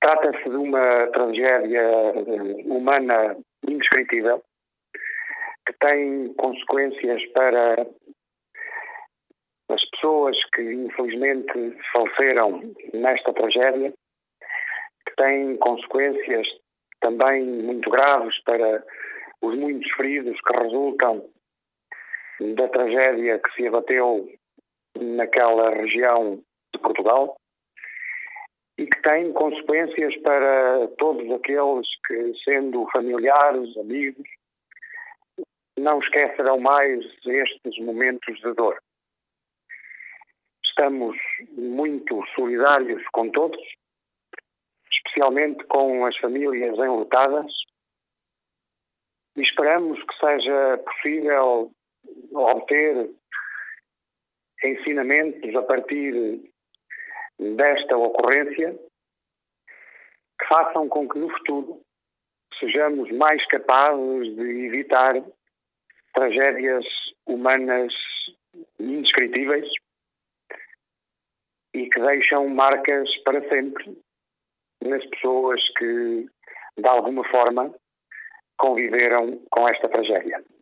Trata-se de uma tragédia humana indescritível, que tem consequências para as pessoas que infelizmente faleceram nesta tragédia, que tem consequências também muito graves para os muitos feridos que resultam da tragédia que se abateu naquela região de Portugal e que tem consequências para todos aqueles que, sendo familiares, amigos, não esquecerão mais estes momentos de dor. Estamos muito solidários com todos, especialmente com as famílias enlutadas, e esperamos que seja possível obter ensinamentos a partir desta ocorrência que façam com que no futuro sejamos mais capazes de evitar tragédias humanas indescritíveis e que deixam marcas para sempre nas pessoas que, de alguma forma, conviveram com esta tragédia.